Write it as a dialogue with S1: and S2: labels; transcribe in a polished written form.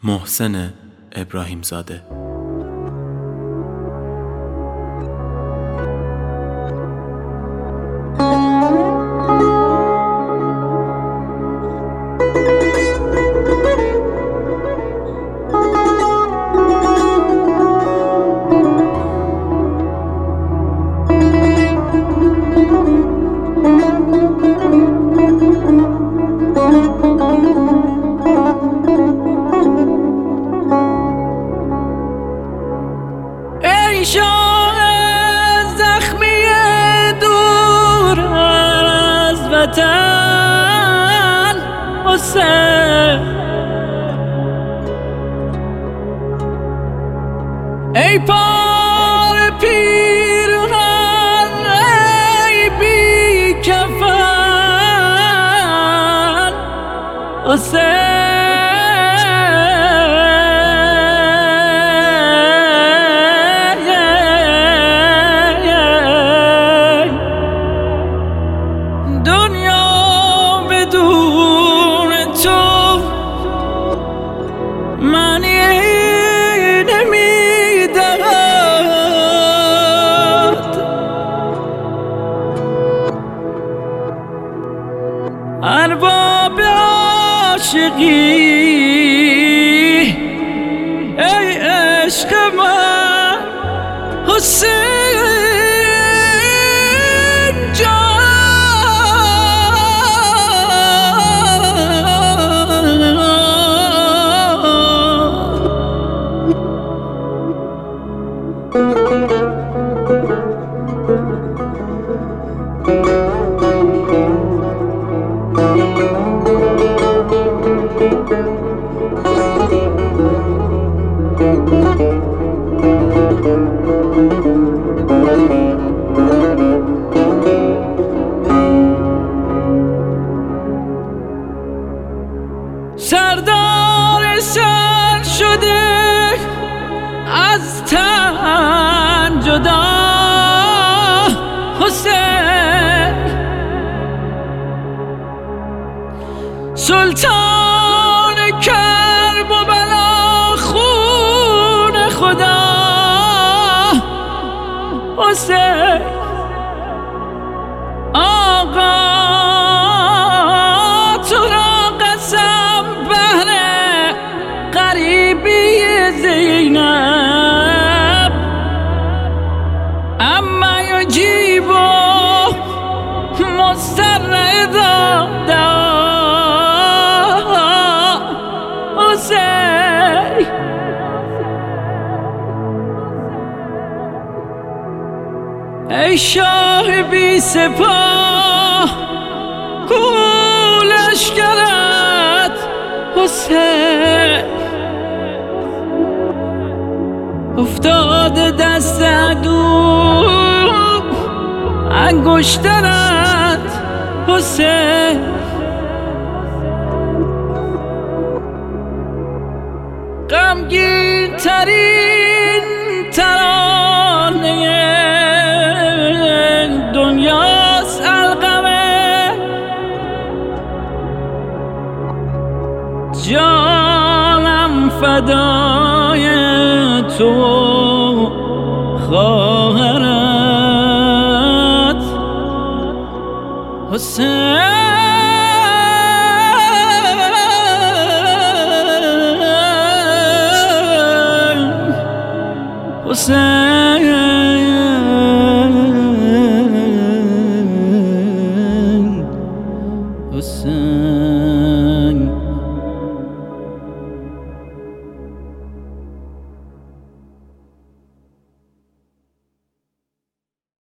S1: محسن ابراهیمزاده.
S2: زخمی دور از وطن حسین، ای پار پیرهن ای بی کفن حسین. معنی نمیدهد ارباب عاشقی، ای عشق من حسین جان. سردار سر شده از تن جدا حسین، سلطان کرب و بلا خون خدا حسین. آقا تو را قسم بهر غریبی زینب، اما یجیب مضطر اذا دعا حسین. ای شاه بی سپاه کو لشکرت حسین، افتاده دست عدو انگشترت حسین. غمگین ترین ترانه دنیاست القمه، جانم فدای تو خواهرت حسین. حسین